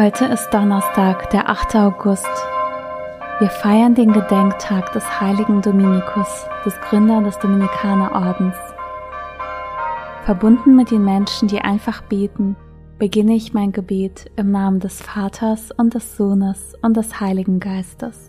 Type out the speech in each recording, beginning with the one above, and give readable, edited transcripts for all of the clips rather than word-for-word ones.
Heute ist Donnerstag, der 8. August. Wir feiern den Gedenktag des heiligen Dominikus, des Gründers des Dominikanerordens. Verbunden mit den Menschen, die einfach beten, beginne ich mein Gebet im Namen des Vaters und des Sohnes und des Heiligen Geistes.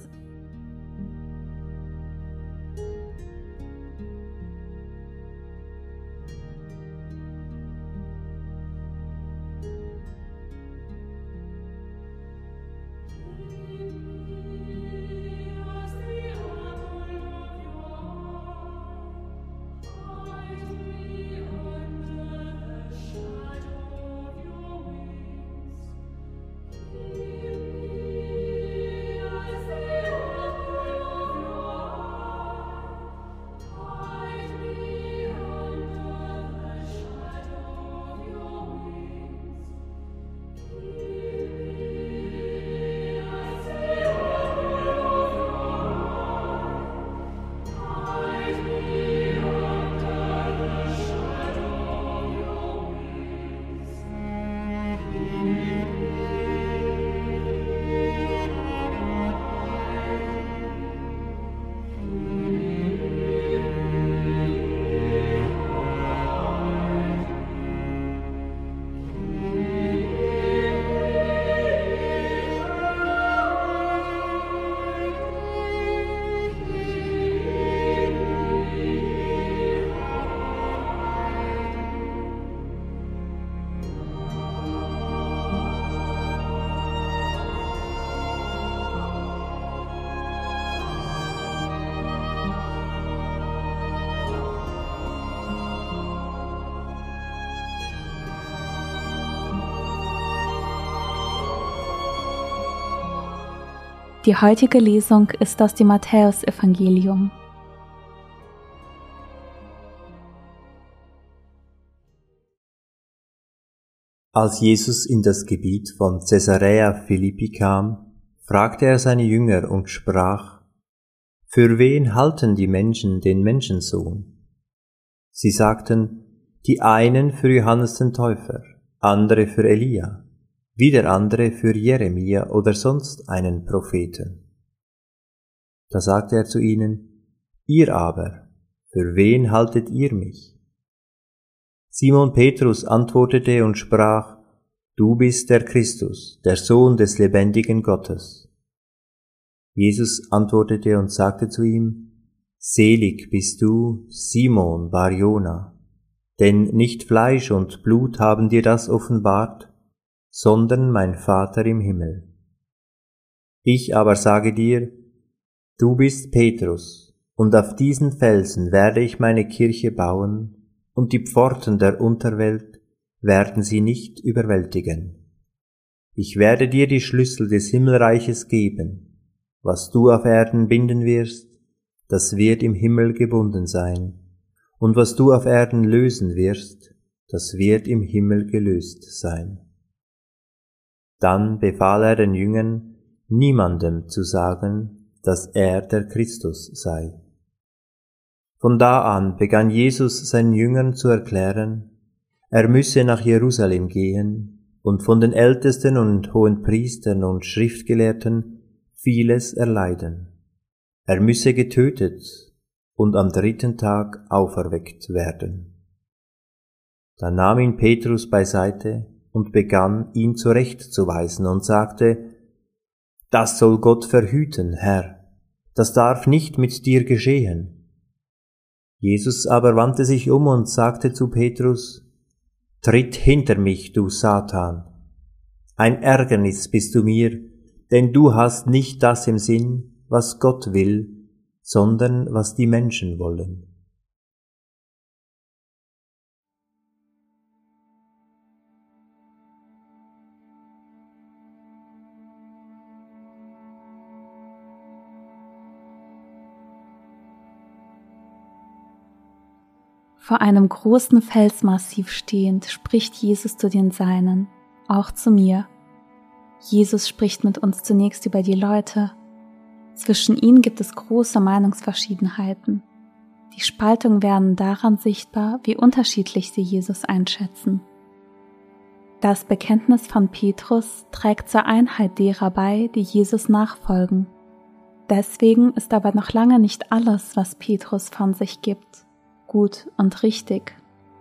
Die heutige Lesung ist aus dem Matthäusevangelium. Als Jesus in das Gebiet von Caesarea Philippi kam, fragte er seine Jünger und sprach: Für wen halten die Menschen den Menschensohn? Sie sagten, die einen für Johannes den Täufer, andere für Elia, wieder andere für Jeremia oder sonst einen Propheten. Da sagte er zu ihnen: Ihr aber, für wen haltet ihr mich? Simon Petrus antwortete und sprach: Du bist der Christus, der Sohn des lebendigen Gottes. Jesus antwortete und sagte zu ihm: Selig bist du, Simon Bar-Jona, denn nicht Fleisch und Blut haben dir das offenbart, sondern mein Vater im Himmel. Ich aber sage dir, du bist Petrus, und auf diesen Felsen werde ich meine Kirche bauen, und die Pforten der Unterwelt werden sie nicht überwältigen. Ich werde dir die Schlüssel des Himmelreiches geben. Was du auf Erden binden wirst, das wird im Himmel gebunden sein, und was du auf Erden lösen wirst, das wird im Himmel gelöst sein. Dann befahl er den Jüngern, niemandem zu sagen, dass er der Christus sei. Von da an begann Jesus seinen Jüngern zu erklären, er müsse nach Jerusalem gehen und von den Ältesten und Hohenpriestern und Schriftgelehrten vieles erleiden. Er müsse getötet und am 3. Tag auferweckt werden. Da nahm ihn Petrus beiseite und begann, ihn zurechtzuweisen und sagte: Das soll Gott verhüten, Herr, das darf nicht mit dir geschehen. Jesus aber wandte sich um und sagte zu Petrus: Tritt hinter mich, du Satan! Ein Ärgernis bist du mir, denn du hast nicht das im Sinn, was Gott will, sondern was die Menschen wollen. Vor einem großen Felsmassiv stehend spricht Jesus zu den Seinen, auch zu mir. Jesus spricht mit uns zunächst über die Leute. Zwischen ihnen gibt es große Meinungsverschiedenheiten. Die Spaltungen werden daran sichtbar, wie unterschiedlich sie Jesus einschätzen. Das Bekenntnis von Petrus trägt zur Einheit derer bei, die Jesus nachfolgen. Deswegen ist aber noch lange nicht alles, was Petrus von sich gibt, gut und richtig.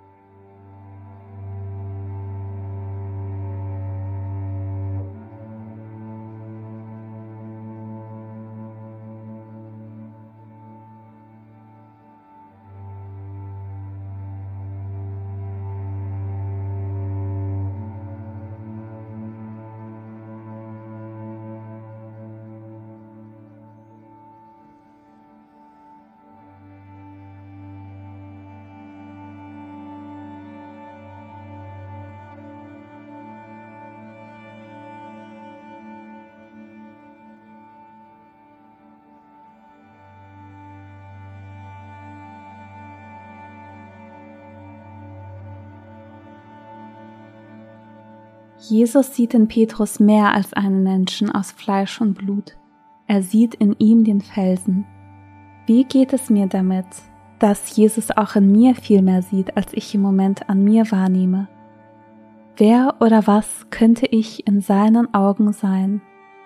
Jesus sieht in Petrus mehr als einen Menschen aus Fleisch und Blut. Er sieht in ihm den Felsen. Wie geht es mir damit, dass Jesus auch in mir viel mehr sieht, als ich im Moment an mir wahrnehme? Wer oder was könnte ich in seinen Augen sein?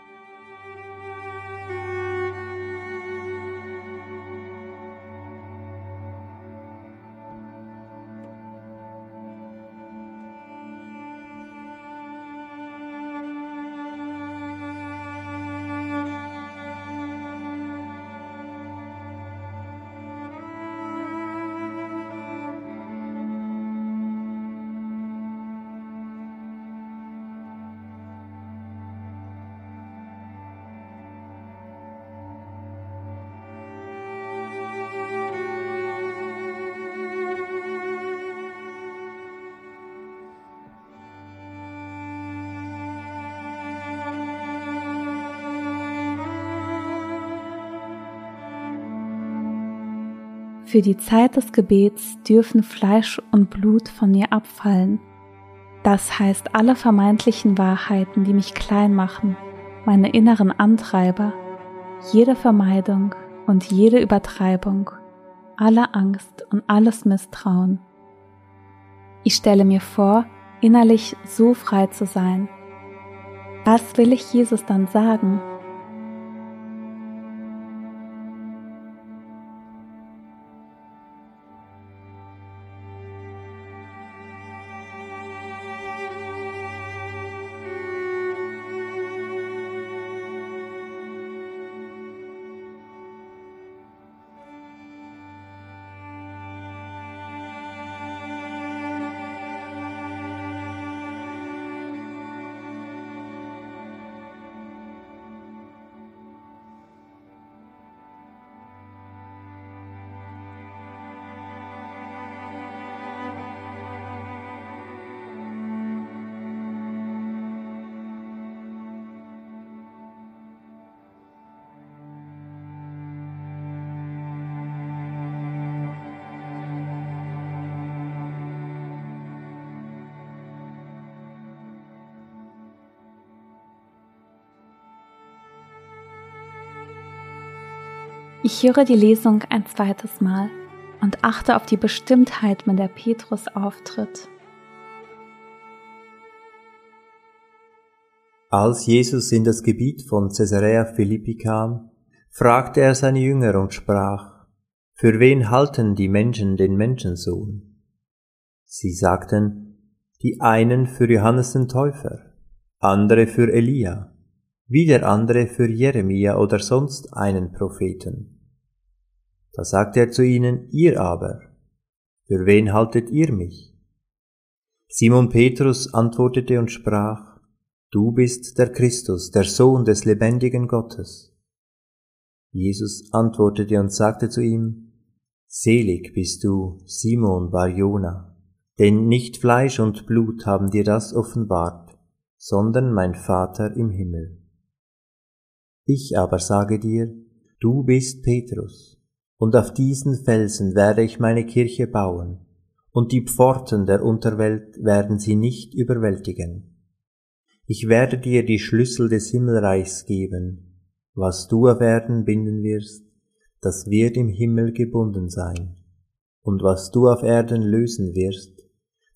Für die Zeit des Gebets dürfen Fleisch und Blut von mir abfallen. Das heißt, alle vermeintlichen Wahrheiten, die mich klein machen, meine inneren Antreiber, jede Vermeidung und jede Übertreibung, alle Angst und alles Misstrauen. Ich stelle mir vor, innerlich so frei zu sein. Was will ich Jesus dann sagen? Ich höre die Lesung ein zweites Mal und achte auf die Bestimmtheit, mit der Petrus auftritt. Als Jesus in das Gebiet von Caesarea Philippi kam, fragte er seine Jünger und sprach: Für wen halten die Menschen den Menschensohn? Sie sagten, die einen für Johannes den Täufer, andere für Elia, wieder andere für Jeremia oder sonst einen Propheten. Da sagte er zu ihnen: Ihr aber, für wen haltet ihr mich? Simon Petrus antwortete und sprach: Du bist der Christus, der Sohn des lebendigen Gottes. Jesus antwortete und sagte zu ihm: Selig bist du, Simon Bar-Jona, denn nicht Fleisch und Blut haben dir das offenbart, sondern mein Vater im Himmel. Ich aber sage dir, du bist Petrus, und auf diesen Felsen werde ich meine Kirche bauen, und die Pforten der Unterwelt werden sie nicht überwältigen. Ich werde dir die Schlüssel des Himmelreichs geben. Was du auf Erden binden wirst, das wird im Himmel gebunden sein. Und was du auf Erden lösen wirst,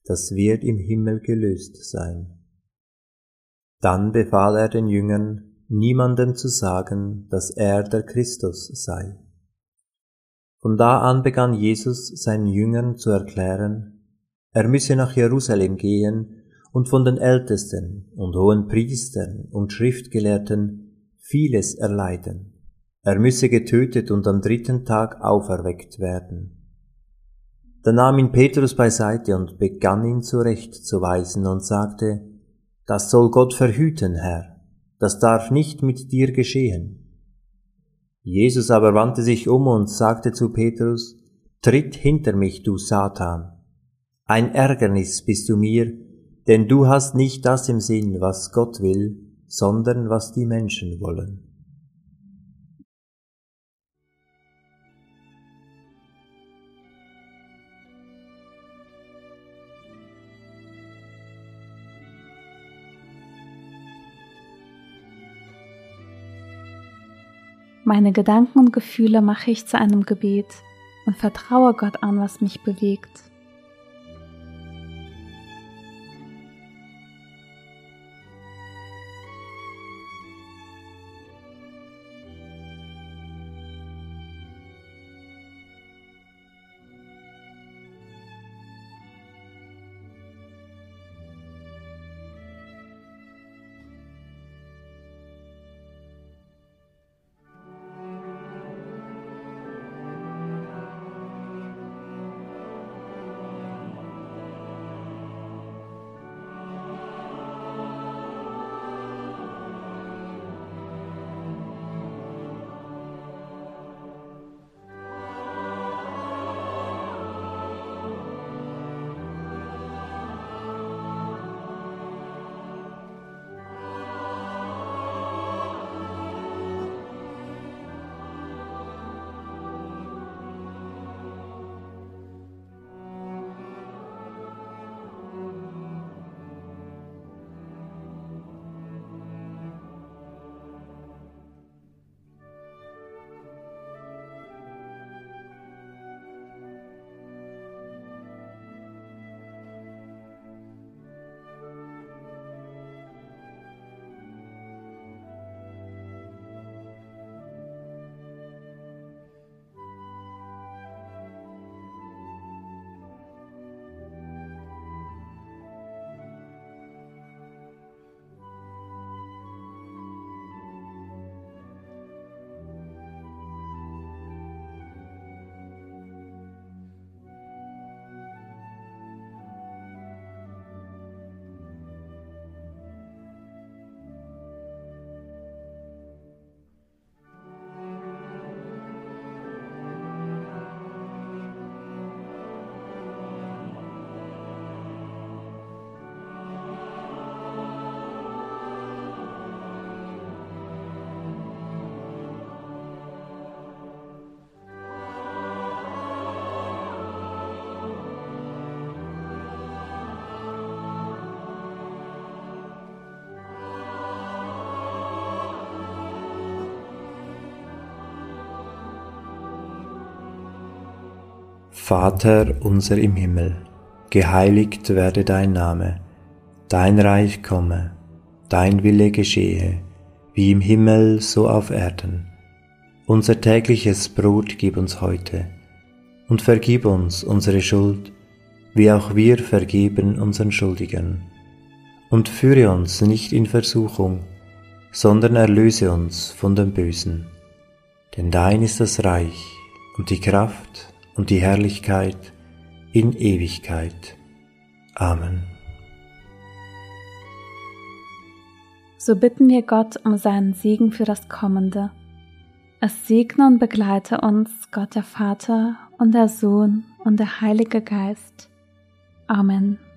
das wird im Himmel gelöst sein. Dann befahl er den Jüngern, niemandem zu sagen, dass er der Christus sei. Von da an begann Jesus seinen Jüngern zu erklären, er müsse nach Jerusalem gehen und von den Ältesten und hohen Priestern und Schriftgelehrten vieles erleiden. Er müsse getötet und am 3. Tag auferweckt werden. Da nahm ihn Petrus beiseite und begann ihn zurechtzuweisen und sagte, das soll Gott verhüten, Herr, das darf nicht mit dir geschehen. Jesus aber wandte sich um und sagte zu Petrus, tritt hinter mich, du Satan. Ein Ärgernis bist du mir, denn du hast nicht das im Sinn, was Gott will, sondern was die Menschen wollen. Meine Gedanken und Gefühle mache ich zu einem Gebet und vertraue Gott an, was mich bewegt. Vater unser im Himmel, geheiligt werde dein Name, dein Reich komme, dein Wille geschehe, wie im Himmel so auf Erden. Unser tägliches Brot gib uns heute und vergib uns unsere Schuld, wie auch wir vergeben unseren Schuldigern. Und führe uns nicht in Versuchung, sondern erlöse uns von dem Bösen. Denn dein ist das Reich und die Kraft und die Herrlichkeit in Ewigkeit. Amen. So bitten wir Gott um seinen Segen für das Kommende. Es segne und begleite uns Gott der Vater und der Sohn und der Heilige Geist. Amen.